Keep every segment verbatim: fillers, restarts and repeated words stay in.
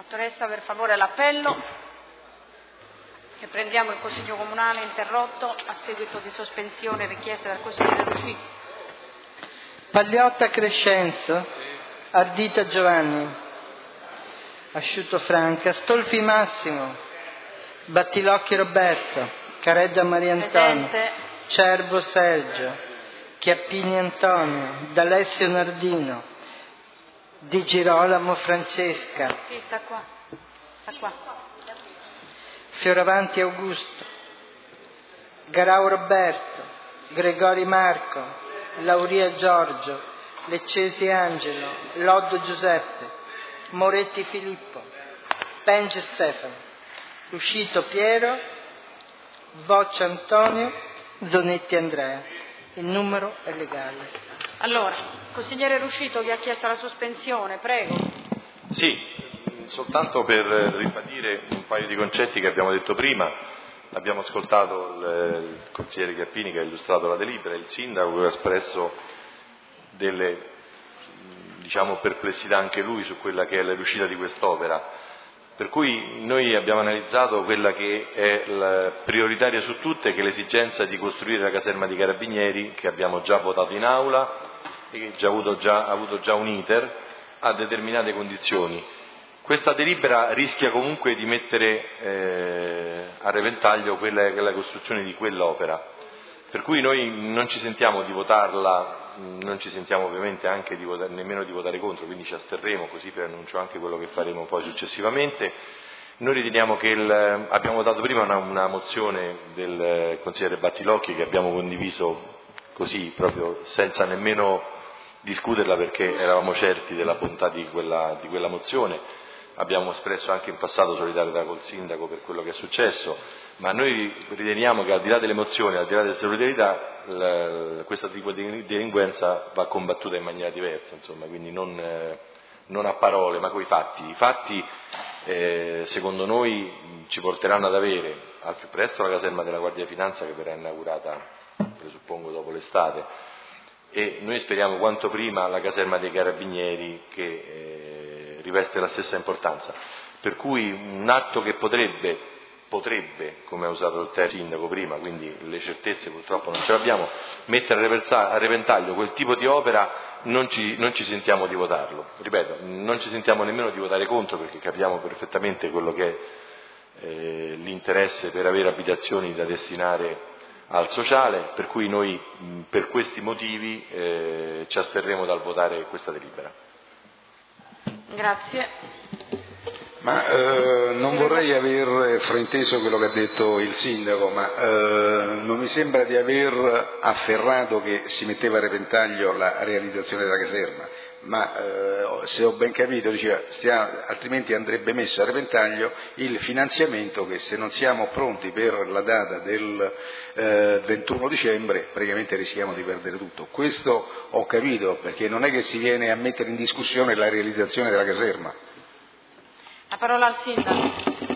Dottoressa, per favore l'appello, e prendiamo il Consiglio Comunale interrotto a seguito di sospensione richiesta dal consigliere Ruscito. Pagliotta Crescenzo, Ardita Giovanni, Asciutto Franca, Stolfi Massimo, Battilocchi Roberto, Caredda Maria Antonia, Presente. Cervo Sergio, Chiappini Antonio, D'Alessio Nardino, Di Girolamo Francesca, Sì, sta qua, sta qua. Fioravanti Augusto, Garau Roberto, Gregori Marco, Lauria Giorgio, Leccesi Angelo, Loddo Giuseppe, Moretti Filippo, Penge Stefano, Ruscito Piero, Voccia Antonio, Zonetti Andrea. Il numero è legale. Allora, consigliere Ruscito che ha chiesto la sospensione, prego. Sì, soltanto per ribadire un paio di concetti che abbiamo detto prima. Abbiamo ascoltato il, il consigliere Chiappini che ha illustrato la delibera, il sindaco che ha espresso delle, diciamo, perplessità anche lui su quella che è la riuscita di quest'opera. Per cui noi abbiamo analizzato quella che è la prioritaria su tutte, che è l'esigenza di costruire la caserma di Carabinieri, che abbiamo già votato in aula e che già avuto già, ha avuto già un iter a determinate condizioni. Questa delibera rischia comunque di mettere eh, a repentaglio quella che è la costruzione di quell'opera, per cui noi non ci sentiamo di votarla, non ci sentiamo ovviamente anche di votare, nemmeno di votare contro, quindi ci asterremo, così preannuncio anche quello che faremo poi successivamente. Noi riteniamo che il, abbiamo votato prima una, una mozione del consigliere Battilocchi che abbiamo condiviso così proprio senza nemmeno discuterla, perché eravamo certi della bontà di quella, di quella mozione. Abbiamo espresso anche in passato solidarietà col sindaco per quello che è successo, ma noi riteniamo che al di là delle emozioni, al di là della solidarietà, la, questo tipo di delinquenza va combattuta in maniera diversa, insomma, quindi non, eh, non a parole ma coi fatti. I fatti eh, secondo noi ci porteranno ad avere al più presto la caserma della Guardia di Finanza, che verrà inaugurata presuppongo dopo l'estate, e noi speriamo quanto prima la caserma dei Carabinieri, che eh, riveste la stessa importanza, per cui un atto che potrebbe, potrebbe, come ha usato il termine sindaco prima, quindi le certezze purtroppo non ce l'abbiamo, mettere a repentaglio quel tipo di opera, non ci, non ci sentiamo di votarlo, ripeto, non ci sentiamo nemmeno di votare contro, perché capiamo perfettamente quello che è eh, l'interesse per avere abitazioni da destinare al sociale, per cui noi mh, per questi motivi eh, ci asterremo dal votare questa delibera. Grazie. Ma eh, non vorrei aver frainteso quello che ha detto il sindaco, ma eh, non mi sembra di aver afferrato che si metteva a repentaglio la realizzazione della caserma, ma eh, se ho ben capito diceva stia, altrimenti andrebbe messo a repentaglio il finanziamento, che se non siamo pronti per la data del eh, ventuno dicembre praticamente rischiamo di perdere tutto. Questo ho capito, perché non è che si viene a mettere in discussione la realizzazione della caserma. La parola al sindaco.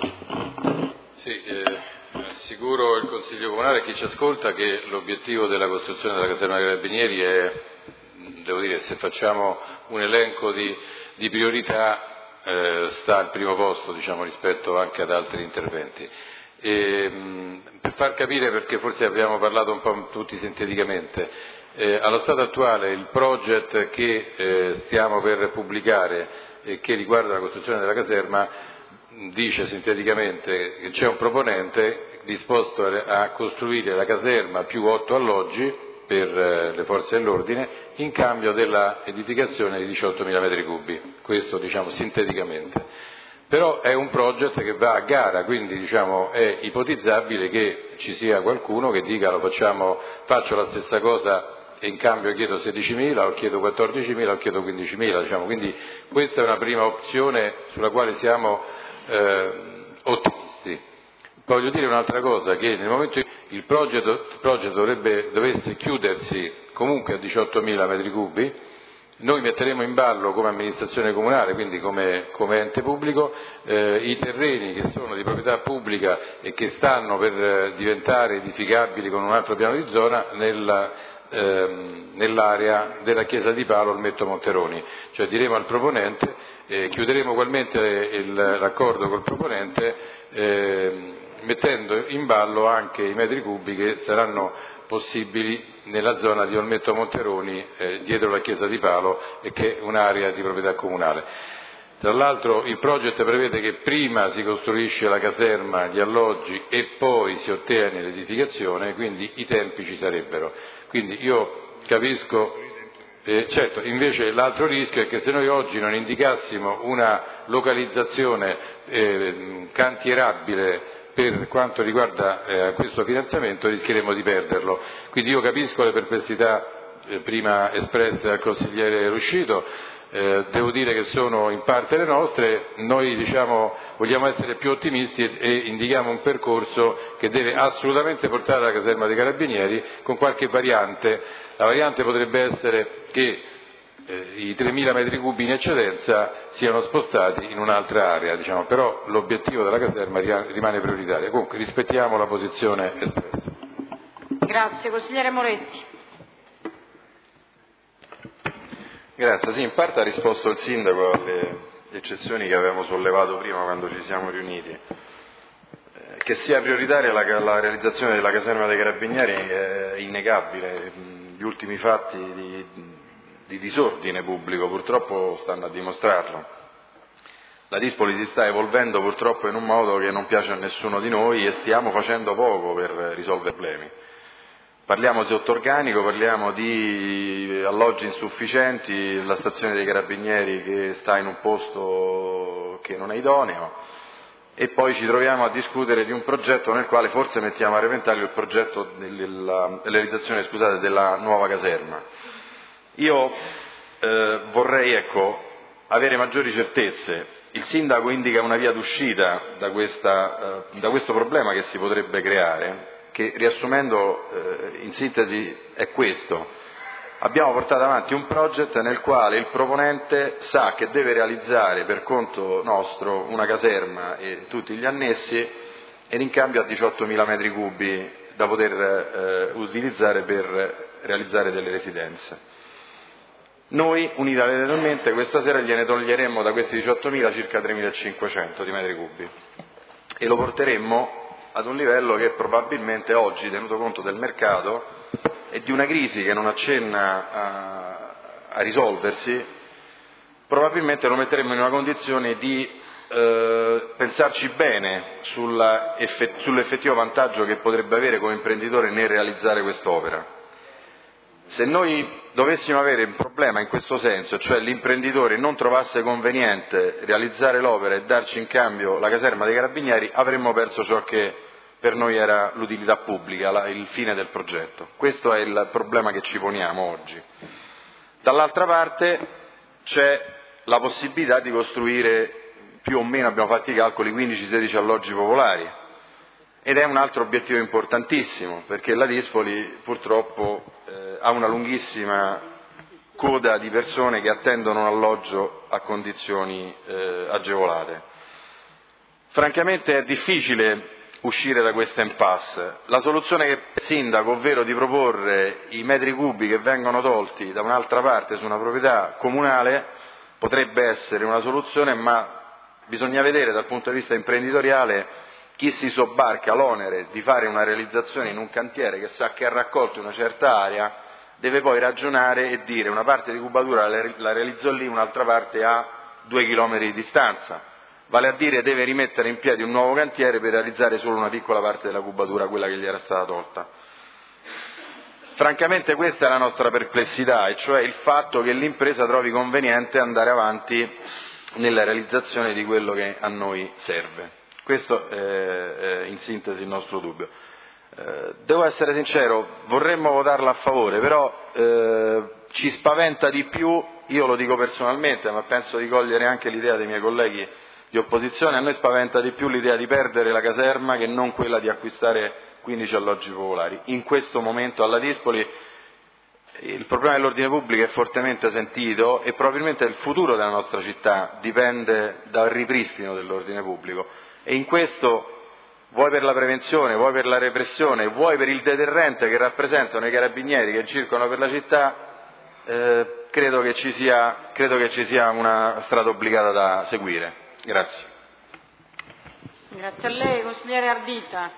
Sì, eh, assicuro il Consiglio Comunale e chi ci ascolta che l'obiettivo della costruzione della caserma dei Carabinieri è, devo dire, se facciamo un elenco di, di priorità, eh, sta al primo posto, diciamo, rispetto anche ad altri interventi. E, mh, per far capire, perché forse abbiamo parlato un po' tutti sinteticamente, eh, allo stato attuale il project che eh, stiamo per pubblicare e che riguarda la costruzione della caserma dice sinteticamente che c'è un proponente disposto a costruire la caserma più otto alloggi per le forze dell'ordine in cambio della edificazione di diciottomila metri cubi, questo diciamo sinteticamente. Però è un project che va a gara, quindi diciamo è ipotizzabile che ci sia qualcuno che dica lo facciamo, faccio la stessa cosa e in cambio chiedo sedicimila, o chiedo quattordicimila, o chiedo quindicimila, diciamo. Quindi questa è una prima opzione sulla quale siamo eh, ottimisti. Voglio dire un'altra cosa, che nel momento in cui il progetto, il progetto dovrebbe, dovesse chiudersi comunque a diciottomila metri cubi, noi metteremo in ballo come amministrazione comunale, quindi come, come ente pubblico, eh, i terreni che sono di proprietà pubblica e che stanno per eh, diventare edificabili con un altro piano di zona nella nell'area della chiesa di Palo Olmetto Monteroni, cioè diremo al proponente Eh, chiuderemo ugualmente il, l'accordo col proponente eh, mettendo in ballo anche i metri cubi che saranno possibili nella zona di Olmetto Monteroni, eh, dietro la chiesa di Palo, e che è un'area di proprietà comunale. Tra l'altro il progetto prevede che prima si costruisce la caserma, gli alloggi e poi si ottiene l'edificazione, quindi i tempi ci sarebbero. Quindi io capisco. Eh, certo, invece l'altro rischio è che se noi oggi non indicassimo una localizzazione eh, cantierabile per quanto riguarda eh, questo finanziamento, rischieremo di perderlo. Quindi io capisco le perplessità eh, prima espresse dal consigliere Ruscito, eh, devo dire che sono in parte le nostre. Noi diciamo, vogliamo essere più ottimisti e, e indichiamo un percorso che deve assolutamente portare alla caserma dei Carabinieri con qualche variante. La variante potrebbe essere che eh, i tremila metri cubi in eccedenza siano spostati in un'altra area, diciamo, però l'obiettivo della caserma rimane prioritario. Comunque rispettiamo la posizione espressa. Grazie. Consigliere Moretti. Grazie, sì, in parte ha risposto il Sindaco alle eccezioni che avevamo sollevato prima quando ci siamo riuniti. Che sia prioritaria la, la realizzazione della caserma dei Carabinieri è innegabile. Gli ultimi fatti di, di disordine pubblico purtroppo stanno a dimostrarlo. La Dispoli si sta evolvendo purtroppo in un modo che non piace a nessuno di noi e stiamo facendo poco per risolvere i problemi. Parliamo di sottorganico, parliamo di alloggi insufficienti, la stazione dei Carabinieri che sta in un posto che non è idoneo, e poi ci troviamo a discutere di un progetto nel quale forse mettiamo a repentaglio il progetto della realizzazione, scusate, della nuova caserma. Io eh, vorrei ecco, avere maggiori certezze. Il Sindaco indica una via d'uscita da, questa, eh, da questo problema che si potrebbe creare, che riassumendo eh, in sintesi è questo. Abbiamo portato avanti un progetto nel quale il proponente sa che deve realizzare per conto nostro una caserma e tutti gli annessi, ed in cambio ha diciottomila metri cubi da poter eh, utilizzare per realizzare delle residenze. Noi unilateralmente questa sera gliene toglieremmo da questi diciottomila circa tremilacinquecento di metri cubi e lo porteremmo ad un livello che probabilmente oggi, tenuto conto del mercato e di una crisi che non accenna a, a risolversi, probabilmente lo metteremo in una condizione di eh, pensarci bene sulla, effett- sull'effettivo vantaggio che potrebbe avere come imprenditore nel realizzare quest'opera. Se noi dovessimo avere un problema in questo senso, cioè l'imprenditore non trovasse conveniente realizzare l'opera e darci in cambio la caserma dei Carabinieri, avremmo perso ciò che per noi era l'utilità pubblica, la, il fine del progetto. Questo è il problema che ci poniamo oggi. Dall'altra parte c'è la possibilità di costruire più o meno, abbiamo fatto i calcoli, quindici sedici alloggi popolari, ed è un altro obiettivo importantissimo, perché la Dispoli purtroppo eh, ha una lunghissima coda di persone che attendono un alloggio a condizioni eh, agevolate. Francamente è difficile uscire da questa impasse. La soluzione che il Sindaco, ovvero di proporre i metri cubi che vengono tolti da un'altra parte su una proprietà comunale, potrebbe essere una soluzione, ma bisogna vedere dal punto di vista imprenditoriale chi si sobbarca l'onere di fare una realizzazione in un cantiere che sa che ha raccolto una certa area, deve poi ragionare e dire una parte di cubatura la realizzo lì, un'altra parte a due chilometri di distanza. Vale a dire deve rimettere in piedi un nuovo cantiere per realizzare solo una piccola parte della cubatura, quella che gli era stata tolta. Francamente questa è la nostra perplessità, e cioè il fatto che l'impresa trovi conveniente andare avanti nella realizzazione di quello che a noi serve. Questo è in sintesi il nostro dubbio. Eh, devo essere sincero, vorremmo votarla a favore, però eh, ci spaventa di più, io lo dico personalmente, ma penso di cogliere anche l'idea dei miei colleghi di opposizione, a noi spaventa di più l'idea di perdere la caserma che non quella di acquistare quindici alloggi popolari. In questo momento alla Dispoli il problema dell'ordine pubblico è fortemente sentito e probabilmente il futuro della nostra città dipende dal ripristino dell'ordine pubblico, e in questo, vuoi per la prevenzione, vuoi per la repressione, vuoi per il deterrente che rappresentano i carabinieri che circolano per la città, eh, credo che ci sia, credo che ci sia una strada obbligata da seguire. Grazie. Grazie a lei. Consigliere Ardita.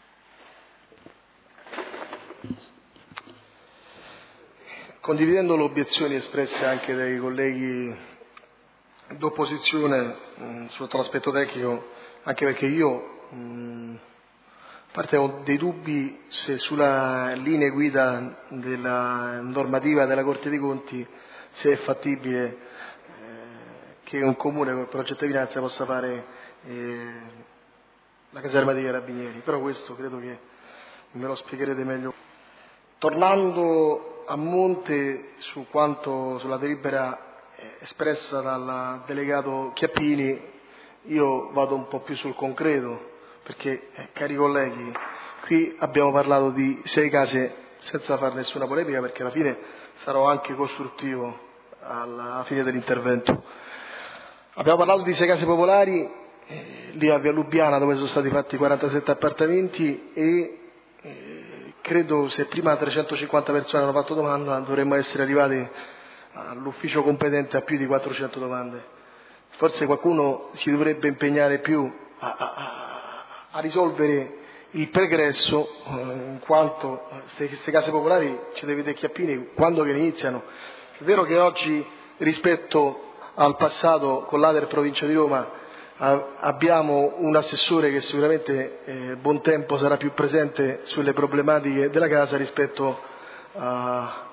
Condividendo le obiezioni espresse anche dai colleghi d'opposizione mh, sotto l'aspetto tecnico, anche perché io mh, a parte ho dei dubbi se sulla linea guida della normativa della Corte dei Conti se è fattibile eh, che un comune con il progetto di finanza possa fare eh, la caserma dei carabinieri, però questo credo che me lo spiegherete meglio. Tornando a monte su quanto sulla delibera espressa dal delegato Chiappini, io vado un po' più sul concreto, perché eh, cari colleghi, qui abbiamo parlato di sei case senza fare nessuna polemica, perché alla fine sarò anche costruttivo alla fine dell'intervento. Abbiamo parlato di sei case popolari eh, lì a Via Lubiana, dove sono stati fatti quarantasette appartamenti e eh, credo se prima trecentocinquanta persone hanno fatto domanda dovremmo essere arrivati all'ufficio competente a più di quattrocento domande. Forse qualcuno si dovrebbe impegnare più a, a, a risolvere il pregresso, eh, in quanto queste case popolari ci deve vedere Chiappini quando che iniziano. È vero che oggi rispetto al passato con l'A T E R provincia di Roma abbiamo un assessore che sicuramente eh, buon tempo sarà più presente sulle problematiche della casa rispetto a,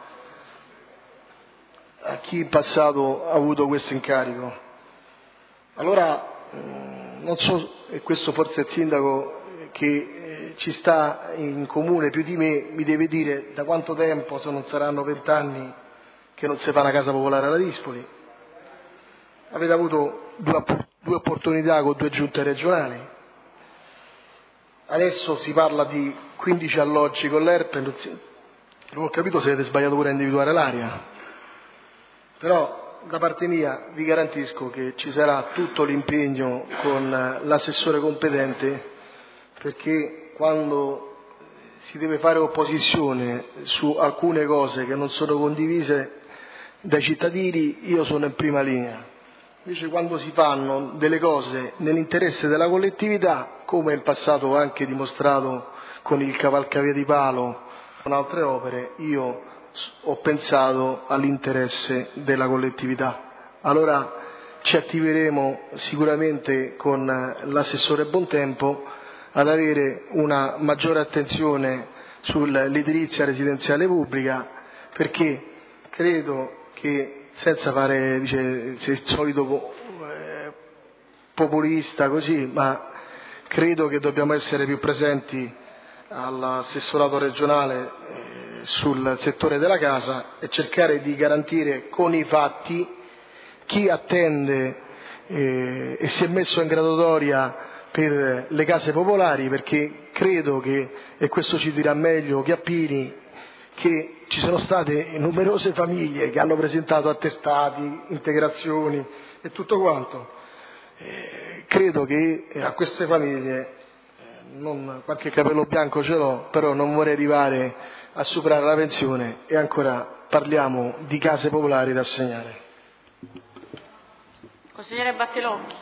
a chi in passato ha avuto questo incarico. Allora mh, non so, e questo forse il sindaco che eh, ci sta in comune più di me mi deve dire da quanto tempo, se non saranno vent'anni che non si fa una casa popolare alla Dispoli. Avete avuto due, due opportunità con due giunte regionali, adesso si parla di quindici alloggi con l'E R P E, non ho capito se avete sbagliato pure a individuare l'area, però da parte mia vi garantisco che ci sarà tutto l'impegno con l'assessore competente, perché quando si deve fare opposizione su alcune cose che non sono condivise dai cittadini io sono in prima linea. Invece quando si fanno delle cose nell'interesse della collettività, come in passato anche dimostrato con il cavalcavia di palo, con altre opere, io ho pensato all'interesse della collettività. Allora ci attiveremo sicuramente con l'assessore Bontempo ad avere una maggiore attenzione sull'edilizia residenziale pubblica, perché credo che senza fare dice, il solito eh, populista così, ma credo che dobbiamo essere più presenti all'assessorato regionale eh, sul settore della casa e cercare di garantire con i fatti chi attende eh, e si è messo in graduatoria per le case popolari, perché credo che, e questo ci dirà meglio Chiappini, che ci sono state numerose famiglie che hanno presentato attestati, integrazioni e tutto quanto. Eh, credo che a queste famiglie, eh, non, qualche capello bianco ce l'ho, però non vorrei arrivare a superare la pensione e ancora parliamo di case popolari da assegnare. Consigliere Battilocchi.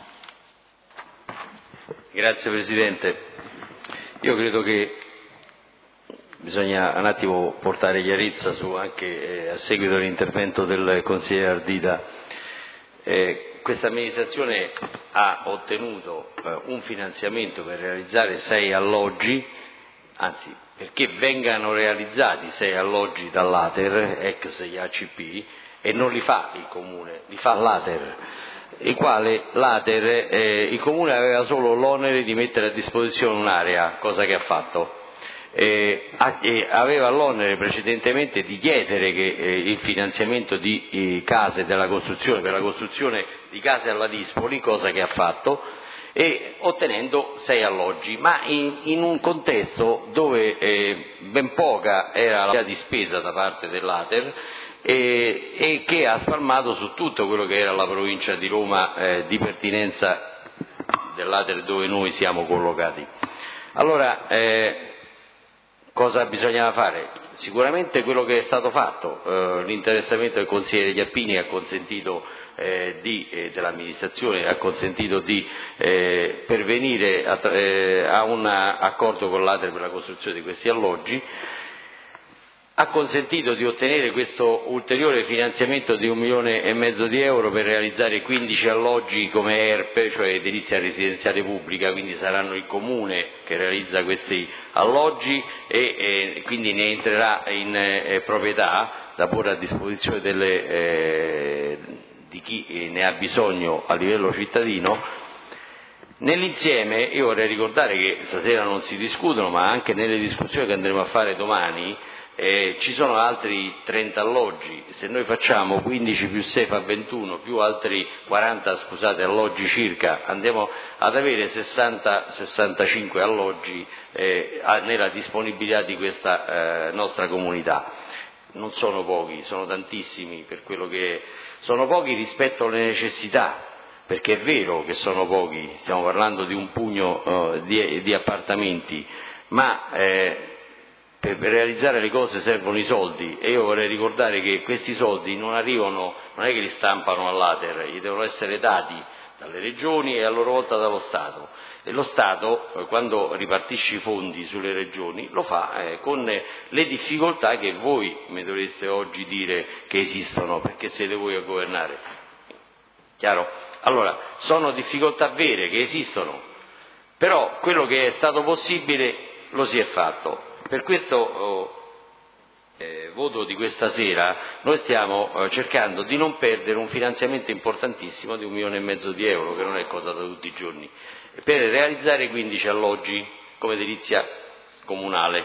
Grazie Presidente. Io credo che bisogna un attimo portare chiarezza su anche eh, a seguito dell'intervento del consigliere Ardita. Eh, questa amministrazione ha ottenuto eh, un finanziamento per realizzare sei alloggi, anzi perché vengano realizzati sei alloggi dall'A T E R, ex I A C P, e non li fa il Comune, li fa l'A T E R, il quale l'A T E R, eh, il Comune aveva solo l'onere di mettere a disposizione un'area, cosa che ha fatto. Eh, aveva l'onere precedentemente di chiedere che eh, il finanziamento di eh, case della costruzione per la costruzione di case alla Dispoli, cosa che ha fatto, e ottenendo sei alloggi, ma in, in un contesto dove eh, ben poca era la di spesa da parte dell'A T E R e, e che ha spalmato su tutto quello che era la provincia di Roma eh, di pertinenza dell'A T E R dove noi siamo collocati. Allora, eh, cosa bisognava fare? Sicuramente quello che è stato fatto, eh, l'interessamento del consigliere Chiappini ha consentito eh, di, eh, dell'amministrazione ha consentito di eh, pervenire a, eh, a un accordo con l'A T E R per la costruzione di questi alloggi, ha consentito di ottenere questo ulteriore finanziamento di un milione e mezzo di euro per realizzare quindici alloggi come E R P, cioè edilizia residenziale pubblica, quindi saranno il comune che realizza questi alloggi e, e quindi ne entrerà in eh, proprietà da porre a disposizione delle, eh, di chi ne ha bisogno a livello cittadino. Nell'insieme io vorrei ricordare che stasera non si discutono, ma anche nelle discussioni che andremo a fare domani, Eh, ci sono altri trenta alloggi. Se noi facciamo quindici più sei fa ventuno, più altri quaranta, scusate, alloggi circa, andiamo ad avere sessanta sessantacinque alloggi eh, nella disponibilità di questa eh, nostra comunità. Non sono pochi, sono tantissimi, per quello che sono pochi rispetto alle necessità, perché è vero che sono pochi, stiamo parlando di un pugno eh, di, di appartamenti, ma eh, per realizzare le cose servono i soldi, e io vorrei ricordare che questi soldi non arrivano, non è che li stampano all'A T E R, gli devono essere dati dalle regioni e a loro volta dallo Stato, e lo Stato eh, quando ripartisce i fondi sulle regioni lo fa eh, con le difficoltà che voi mi dovreste oggi dire che esistono, perché siete voi a governare. Chiaro? Allora, sono difficoltà vere che esistono, però quello che è stato possibile lo si è fatto. Per questo oh, eh, voto di questa sera noi stiamo eh, cercando di non perdere un finanziamento importantissimo di un milione e mezzo di euro, che non è cosa da tutti i giorni, per realizzare quindici alloggi come edilizia comunale.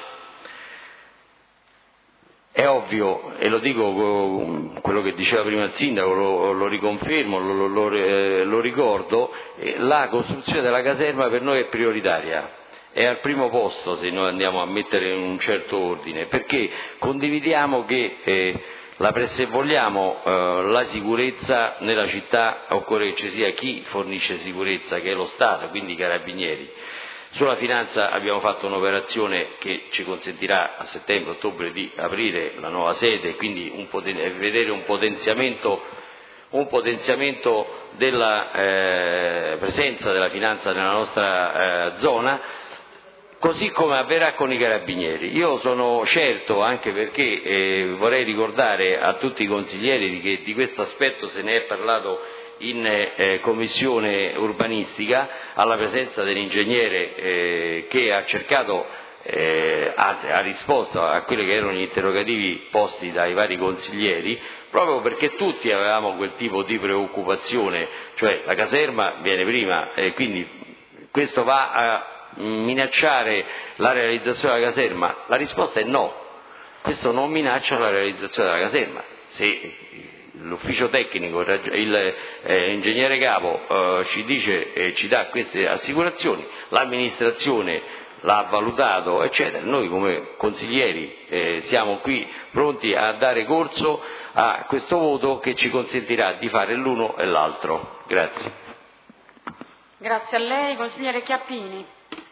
È ovvio, e lo dico quello che diceva prima il sindaco, lo, lo riconfermo, lo, lo, lo, lo ricordo, eh, la costruzione della caserma per noi è prioritaria. È al primo posto se noi andiamo a mettere in un certo ordine, perché condividiamo che eh, la, se vogliamo eh, la sicurezza nella città occorre che ci sia chi fornisce sicurezza, che è lo Stato, quindi i carabinieri. Sulla finanza abbiamo fatto un'operazione che ci consentirà a settembre-ottobre di aprire la nuova sede e quindi un poten- vedere un potenziamento, un potenziamento della eh, presenza della finanza nella nostra eh, zona. Così come avverrà con i carabinieri. Io sono certo, anche perché eh, vorrei ricordare a tutti i consiglieri che di questo aspetto se ne è parlato in eh, commissione urbanistica, alla presenza dell'ingegnere eh, che ha cercato, eh, ha, ha risposto a quelli che erano gli interrogativi posti dai vari consiglieri, proprio perché tutti avevamo quel tipo di preoccupazione, cioè la caserma viene prima e quindi questo va a minacciare la realizzazione della caserma? La risposta è no, questo non minaccia la realizzazione della caserma. Se l'ufficio tecnico, il eh, ingegnere capo eh, ci dice e eh, ci dà queste assicurazioni, l'amministrazione l'ha valutato, eccetera, noi come consiglieri eh, siamo qui pronti a dare corso a questo voto che ci consentirà di fare l'uno e l'altro. Grazie. Grazie a lei, consigliere Chiappini.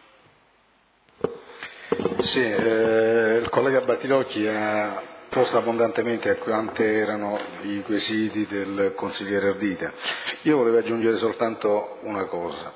Sì, eh, il collega Battilocchi ha posto abbondantemente a quanti erano i quesiti del consigliere Ardita. Io volevo aggiungere soltanto una cosa.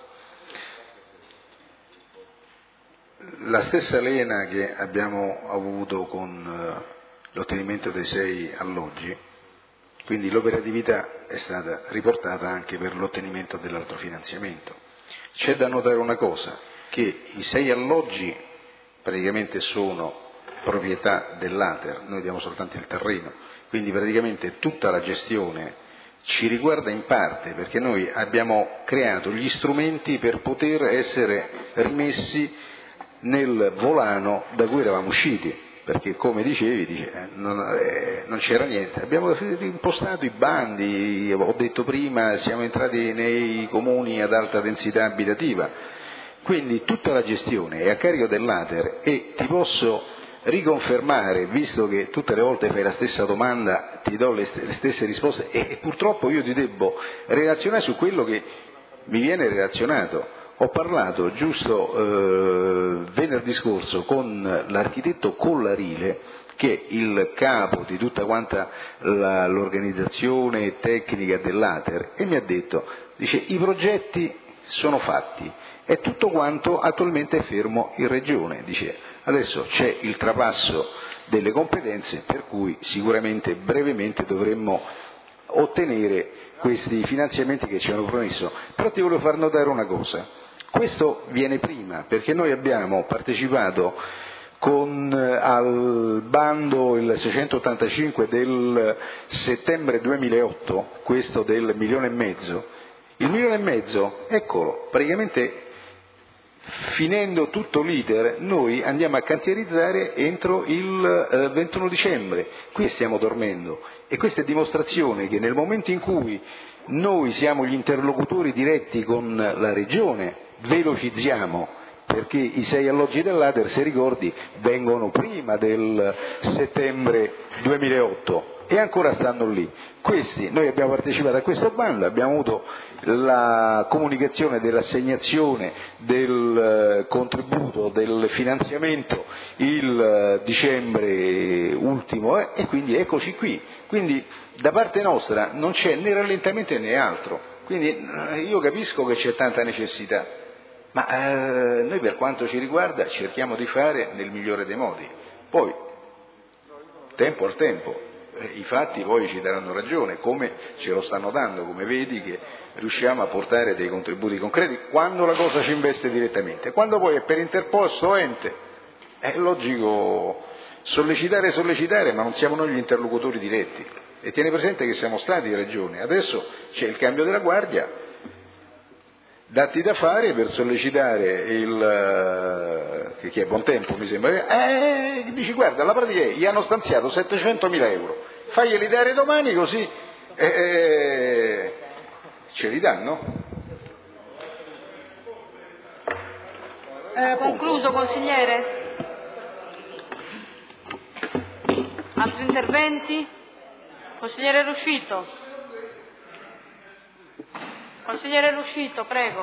La stessa lena che abbiamo avuto con l'ottenimento dei sei alloggi, quindi l'operatività è stata riportata anche per l'ottenimento dell'altro finanziamento. C'è da notare una cosa, che i sei alloggi praticamente sono proprietà dell'A T E R, noi diamo soltanto il terreno, quindi praticamente tutta la gestione ci riguarda in parte, perché noi abbiamo creato gli strumenti per poter essere rimessi nel volano da cui eravamo usciti, perché come dicevi dice, eh, non, eh, non c'era niente, abbiamo impostato i bandi, ho detto prima siamo entrati nei comuni ad alta densità abitativa, quindi tutta la gestione è a carico dell'A T E R e ti posso riconfermare, visto che tutte le volte fai la stessa domanda, ti do le, st- le stesse risposte e, e purtroppo io ti debbo relazionare su quello che mi viene relazionato. Ho parlato giusto eh, venerdì scorso con l'architetto Collarile, che è il capo di tutta quanta la, l'organizzazione tecnica dell'A T E R, e mi ha detto, dice, i progetti sono fatti e tutto quanto attualmente è fermo in regione, dice, adesso c'è il trapasso delle competenze per cui sicuramente brevemente dovremmo ottenere questi finanziamenti che ci hanno promesso. Però ti volevo far notare una cosa, questo viene prima perché noi abbiamo partecipato con al bando il seicentottantacinque del settembre duemilaotto, questo del milione e mezzo. Il milione e mezzo, eccolo, praticamente finendo tutto l'iter noi andiamo a cantierizzare entro il eh, ventuno dicembre, qui stiamo dormendo, e questa è dimostrazione che nel momento in cui noi siamo gli interlocutori diretti con la regione, velocizziamo, perché i sei alloggi dell'A T E R, se ricordi, vengono prima del settembre duemilaotto e ancora stanno lì. Questi, noi abbiamo partecipato a questo bando, abbiamo avuto la comunicazione dell'assegnazione del contributo, del finanziamento il dicembre ultimo eh, e quindi eccoci qui. Quindi da parte nostra non c'è né rallentamento né altro, quindi io capisco che c'è tanta necessità, ma eh, noi per quanto ci riguarda cerchiamo di fare nel migliore dei modi, poi tempo al tempo. I fatti poi ci daranno ragione, come ce lo stanno dando, come vedi che riusciamo a portare dei contributi concreti quando la cosa ci investe direttamente. Quando poi è per interposto ente, è logico sollecitare, sollecitare, ma non siamo noi gli interlocutori diretti. E tieni presente che siamo stati in regione, adesso c'è il cambio della guardia, datti da fare per sollecitare il, che, che è buon tempo mi sembra, eh, dici guarda la pratica è, gli hanno stanziato settecentomila euro, faglieli dare domani così eh, eh, ce li danno. Eh, Concluso consigliere? Altri interventi? Consigliere Ruscito. Consigliere Ruscito, prego.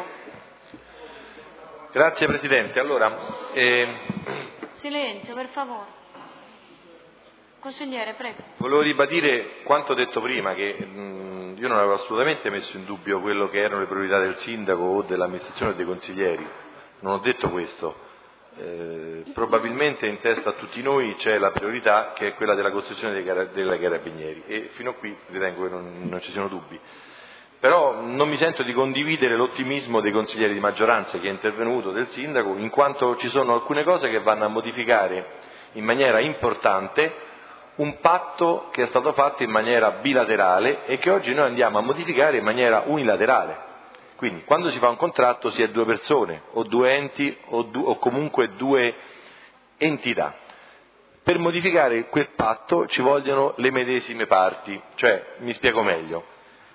Grazie Presidente. Allora, eh... silenzio per favore. Consigliere, prego. Volevo ribadire quanto detto prima, che mh, io non avevo assolutamente messo in dubbio quello che erano le priorità del sindaco o dell'amministrazione o dei consiglieri. Non ho detto questo. Eh, probabilmente in testa a tutti noi c'è la priorità che è quella della costruzione dei car- dei carabinieri e fino a qui ritengo che non, non ci siano dubbi. Però non mi sento di condividere l'ottimismo dei consiglieri di maggioranza che è intervenuto, del sindaco, in quanto ci sono alcune cose che vanno a modificare in maniera importante un patto che è stato fatto in maniera bilaterale e che oggi noi andiamo a modificare in maniera unilaterale. Quindi quando si fa un contratto si è due persone o due enti o, du- o comunque due entità. Per modificare quel patto ci vogliono le medesime parti, cioè mi spiego meglio.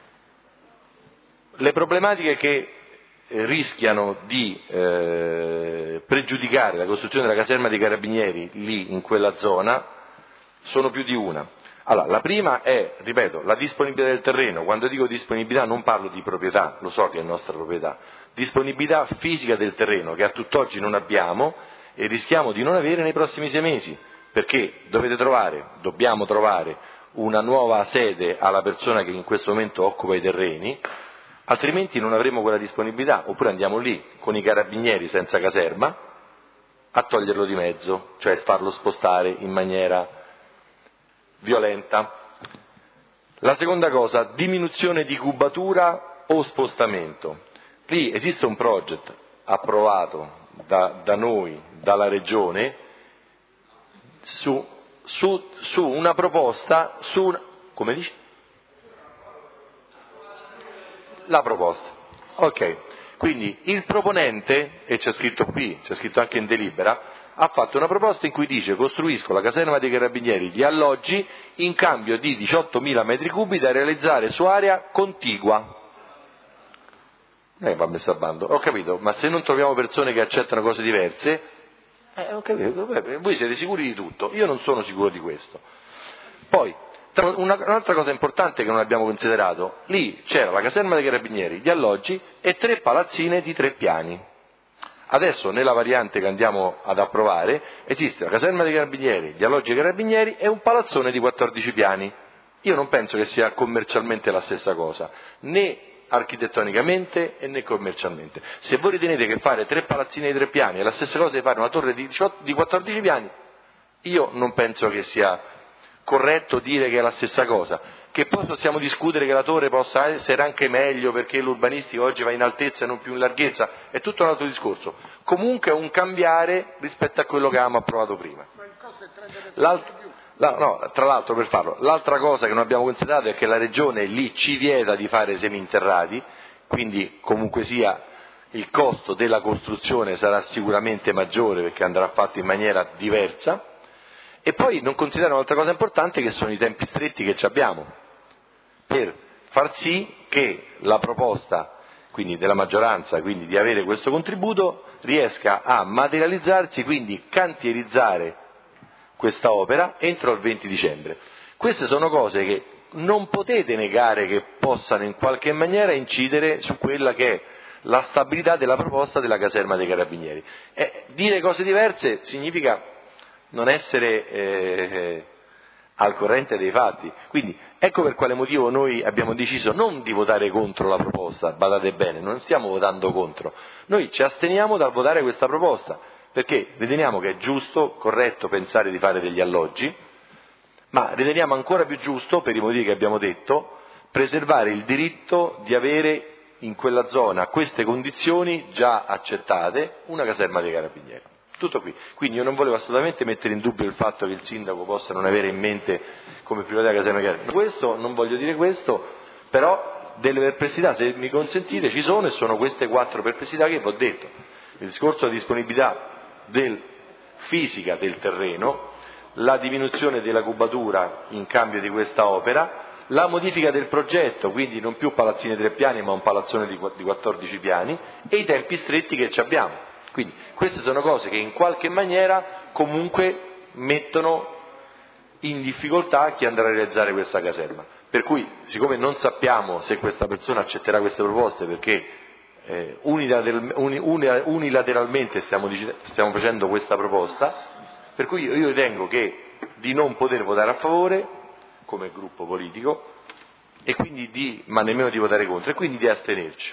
Le problematiche che eh, rischiano di eh, pregiudicare la costruzione della caserma dei carabinieri lì in quella zona sono più di una. Allora, la prima è, ripeto, la disponibilità del terreno. Quando dico disponibilità non parlo di proprietà, lo so che è nostra proprietà, disponibilità fisica del terreno che a tutt'oggi non abbiamo e rischiamo di non avere nei prossimi sei mesi, perché dovete trovare, dobbiamo trovare una nuova sede alla persona che in questo momento occupa i terreni, altrimenti non avremo quella disponibilità, oppure andiamo lì con i carabinieri senza caserma a toglierlo di mezzo, cioè farlo spostare in maniera violenta. La seconda cosa, diminuzione di cubatura o spostamento. Lì esiste un project approvato da, da noi, dalla Regione, su, su, su una proposta, su una, come dice? La proposta. Ok, quindi il proponente, e c'è scritto qui, c'è scritto anche in delibera, ha fatto una proposta in cui dice costruisco la caserma dei carabinieri, gli alloggi, in cambio di diciottomila metri cubi da realizzare su area contigua. Eh, va messo a bando, ho capito, ma se non troviamo persone che accettano cose diverse, eh, ho capito, voi siete sicuri di tutto, io non sono sicuro di questo. Poi, Una, un'altra cosa importante che non abbiamo considerato, lì c'era la caserma dei carabinieri, gli alloggi e tre palazzine di tre piani. Adesso nella variante che andiamo ad approvare esiste la caserma dei carabinieri, gli alloggi dei carabinieri e un palazzone di quattordici piani. Io non penso che sia commercialmente la stessa cosa, né architettonicamente e né commercialmente. Se voi ritenete che fare tre palazzini di tre piani è la stessa cosa di fare una torre di, diciotto, di quattordici piani, io non penso che sia corretto dire che è la stessa cosa. Che poi possiamo discutere che la torre possa essere anche meglio perché l'urbanistica oggi va in altezza e non più in larghezza, è tutto un altro discorso. Comunque è un cambiare rispetto a quello che avevamo approvato prima. L'altro, la, no, tra l'altro per farlo, l'altra cosa che non abbiamo considerato è che la Regione lì ci vieta di fare seminterrati, quindi comunque sia il costo della costruzione sarà sicuramente maggiore perché andrà fatto in maniera diversa. E poi non considero un'altra cosa importante che sono i tempi stretti che ci abbiamo per far sì che la proposta quindi della maggioranza, quindi di avere questo contributo, riesca a materializzarsi, quindi cantierizzare questa opera entro il venti dicembre. Queste sono cose che non potete negare che possano in qualche maniera incidere su quella che è la stabilità della proposta della caserma dei carabinieri. E dire cose diverse significa non essere eh, al corrente dei fatti. Quindi ecco per quale motivo noi abbiamo deciso non di votare contro la proposta, badate bene, non stiamo votando contro, noi ci asteniamo dal votare questa proposta, perché riteniamo che è giusto, corretto pensare di fare degli alloggi, ma riteniamo ancora più giusto, per i motivi che abbiamo detto, preservare il diritto di avere in quella zona, a queste condizioni già accettate, una caserma dei carabinieri. Tutto qui. Quindi io non volevo assolutamente mettere in dubbio il fatto che il sindaco possa non avere in mente come priorità la caserma dei carabinieri. Questo, non voglio dire questo, però delle perplessità, se mi consentite, ci sono e sono queste quattro perplessità che vi ho detto. Il discorso della disponibilità del, fisica del terreno, la diminuzione della cubatura in cambio di questa opera, la modifica del progetto, quindi non più palazzini di tre piani ma un palazzone di quattordici piani, e i tempi stretti che ci abbiamo. Quindi queste sono cose che in qualche maniera comunque mettono in difficoltà chi andrà a realizzare questa caserma. Per cui, siccome non sappiamo se questa persona accetterà queste proposte, perché eh, unilateral, uni, unilateralmente stiamo, stiamo facendo questa proposta, per cui io ritengo che di non poter votare a favore come gruppo politico e quindi di, ma nemmeno di votare contro, e quindi di astenerci.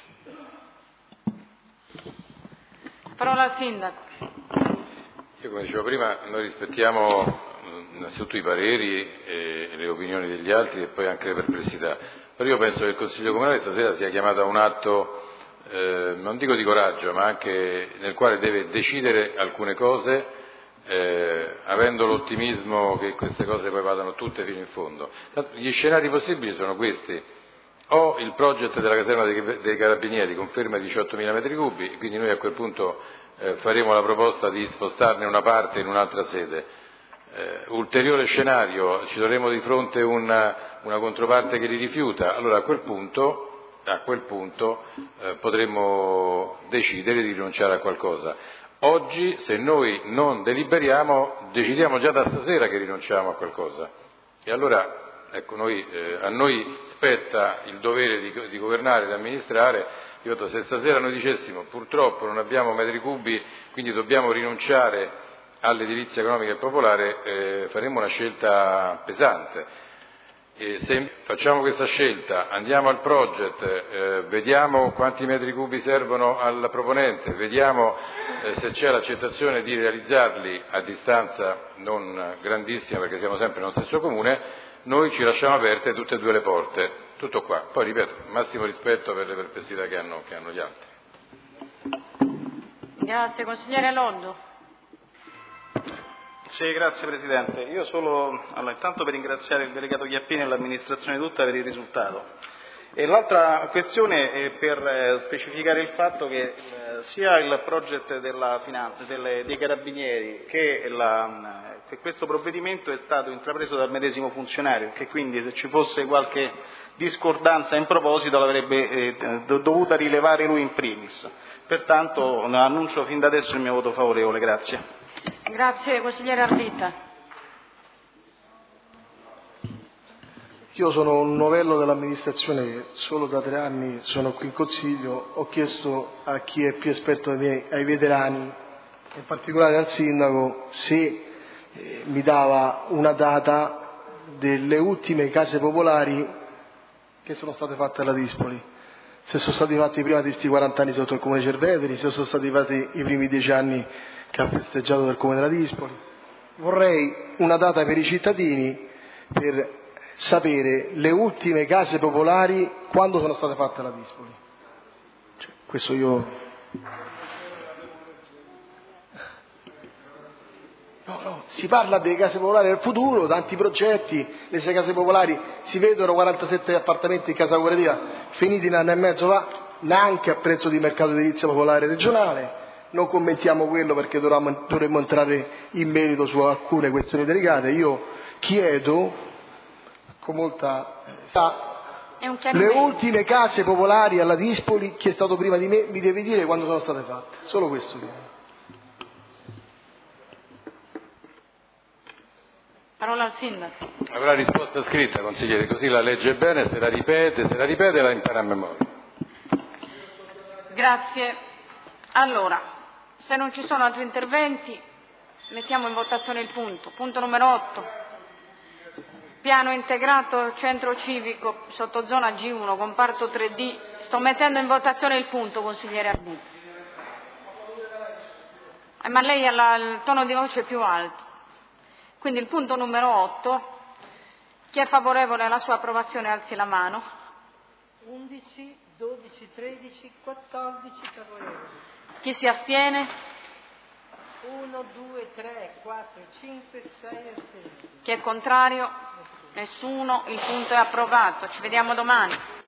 Parola al sindaco. Io, come dicevo prima, noi rispettiamo innanzitutto i pareri e le opinioni degli altri e poi anche le perplessità, però io penso che il Consiglio Comunale stasera sia chiamato a un atto, eh, non dico di coraggio, ma anche nel quale deve decidere alcune cose, eh, avendo l'ottimismo che queste cose poi vadano tutte fino in fondo. Gli scenari possibili sono questi: o il progetto della caserma dei, dei carabinieri conferma diciottomila metri cubi, quindi noi a quel punto eh, faremo la proposta di spostarne una parte in un'altra sede. Eh, ulteriore scenario, ci troveremo di fronte una, una controparte che li rifiuta, allora a quel punto, a quel punto eh, potremmo decidere di rinunciare a qualcosa. Oggi, se noi non deliberiamo, decidiamo già da stasera che rinunciamo a qualcosa. E allora, ecco, noi, eh, a noi spetta il dovere di, di governare e di amministrare. Io, se stasera noi dicessimo purtroppo non abbiamo metri cubi, quindi dobbiamo rinunciare all'edilizia economica e popolare, eh, faremo una scelta pesante. E se facciamo questa scelta, andiamo al project, eh, vediamo quanti metri cubi servono al proponente, vediamo eh, se c'è l'accettazione di realizzarli a distanza non grandissima, perché siamo sempre nello stesso comune, noi ci lasciamo aperte tutte e due le porte. Tutto qua. Poi ripeto, massimo rispetto per le perplessità che hanno, che hanno gli altri. Grazie. Consigliere Londo. Sì, grazie Presidente. Io solo, allora, intanto per ringraziare il delegato Chiappini e l'amministrazione tutta per il risultato. E l'altra questione è per eh, specificare il fatto che eh, sia il progetto della finanza, delle, dei carabinieri che, la, che questo provvedimento è stato intrapreso dal medesimo funzionario, che quindi se ci fosse qualche discordanza in proposito l'avrebbe eh, dovuta rilevare lui in primis. Pertanto annuncio fin da adesso il mio voto favorevole. Grazie. Grazie. Consigliere Ardita. Io sono un novello dell'amministrazione che solo da tre anni sono qui in Consiglio, ho chiesto a chi è più esperto di me, ai veterani, in particolare al Sindaco, se eh, mi dava una data delle ultime case popolari che sono state fatte alla Dispoli. Se sono stati fatti prima di questi quaranta anni sotto il Comune di Cerveteri, se sono stati fatti i primi dieci anni che ha festeggiato del Comune della Dispoli. Vorrei una data per i cittadini per sapere le ultime case popolari quando sono state fatte alla Dispoli. Cioè, questo io... No, no, si parla delle case popolari del futuro, tanti progetti, le sei case popolari, si vedono quarantasette appartamenti in casa cooperativa finiti un anno e mezzo fa, neanche a prezzo di mercato edilizio popolare regionale. Non commentiamo quello perché dovremmo, dovremmo entrare in merito su alcune questioni delicate. Io chiedo, con molta... sa, le ultime case popolari alla Dispoli, chi è stato prima di me mi deve dire quando sono state fatte, solo questo chiedo. Parola al Sindaco. Avrà risposta scritta, consigliere, così la legge bene, se la ripete, se la ripete la impara a memoria. Grazie. Allora, se non ci sono altri interventi, mettiamo in votazione il punto. Punto numero otto. Piano integrato centro civico sottozona G uno, comparto tre D. Sto mettendo in votazione il punto, consigliere Arditi. Eh, ma lei ha la, il tono di voce più alto. Quindi il punto numero otto, chi è favorevole alla sua approvazione alzi la mano. undici, dodici, tredici, quattordici favorevoli. Chi si astiene? uno, due, tre, quattro, cinque, sei astenuti. Chi è contrario? Nessuno, il punto è approvato. Ci vediamo domani.